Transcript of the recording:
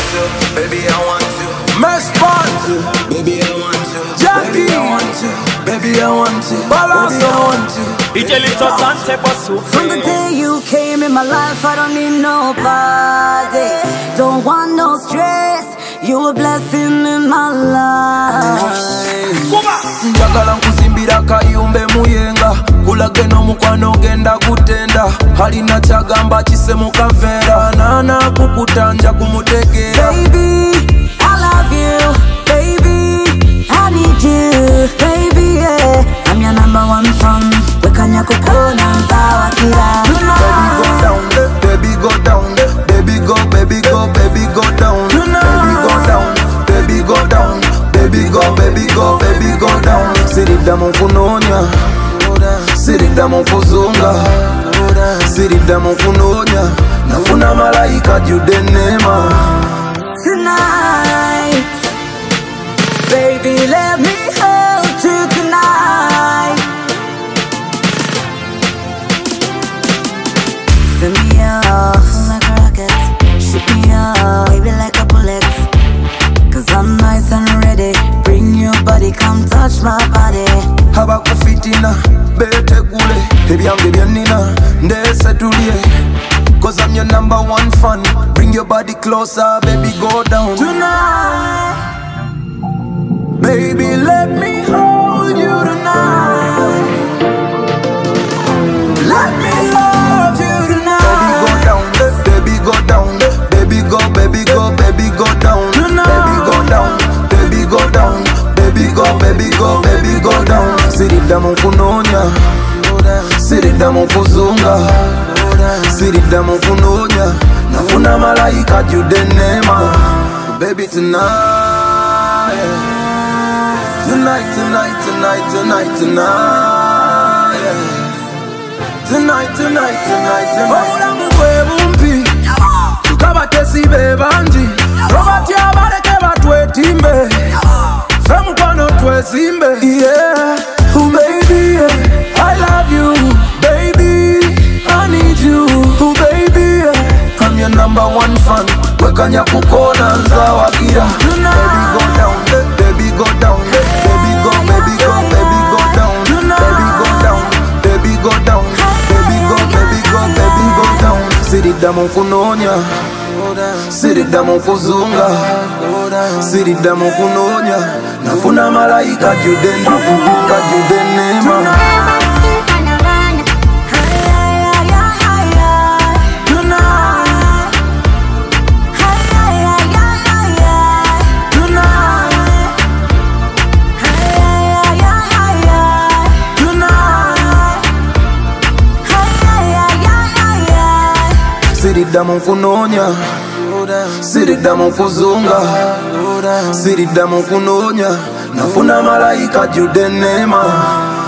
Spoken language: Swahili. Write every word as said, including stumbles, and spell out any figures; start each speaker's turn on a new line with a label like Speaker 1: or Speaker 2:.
Speaker 1: to, baby I want to.
Speaker 2: Mespot,
Speaker 1: baby I want to.
Speaker 2: Jackie,
Speaker 1: baby I want to, baby I want to.
Speaker 2: Balance,
Speaker 1: baby I want to.
Speaker 3: D J Little Tante Basu.
Speaker 4: From the day you came in my life, I don't need nobody. Don't want no stress. You a blessing in my life.
Speaker 2: Njagala nkuzimbira kayumbe muyenga. Kulage no mukwano genda kutenda. Halina chagamba chise mukavera. Nana kukutanja kumutegera.
Speaker 4: Baby, I love you. Baby, I need you. Baby, yeah, I'm your number one fan. Wekanya kukona mtawa kila.
Speaker 2: Baby go down, baby go down, baby go, baby go, baby go down, baby go down, baby go down, baby go, baby go, baby go down. Sirida mukunonya, sirida mukuzunga, sirida mukunonya. Nafuna malaika judenema.
Speaker 4: Tonight, baby, let me hold you tonight. Send me off like a rocket, shoot me up, baby, like a bullet. Cause I'm nice and ready. Bring your body, come touch my body.
Speaker 2: Haba kufitina, bete gule. Ebyange byanina, ndese tulie. Cause I'm your number one fan. Bring your body closer, baby, go down tonight. Baby, let me hold you tonight. Let me love you tonight. Baby, go down, baby, go down, baby, go, baby, go, baby, go down, baby, go down, baby, go down, baby, go, baby, go, baby, go down. Sirida mukunonya, sirida mukuzunga, sirida mukunonya. Nafuna malaika judenema. Baby tonight, tonight, tonight, tonight, tonight, tonight, tonight, tonight, tonight, tonight. Ola mukwe bumpi, tukaba tesi bebanji. Robert yabareke batwetimbe, femu kwano twezimbe. Yeah, oh baby, yeah. I love you, baby. I need you, oh baby, yeah. I'm your number one fan. Wekanya kukona nzawagira. Baby go down, baby go down, baby go, baby go, baby go down, baby go down, baby go down, baby go, baby go, baby go down. Sirida mukunonya, sirida mukuzunga, sirida mukunonya. Nafuna malaika judena, kubuka judenema. Sirida mukunonya, sirida mukuzunga, sirida mukunonya. Nafuna malaika judenema.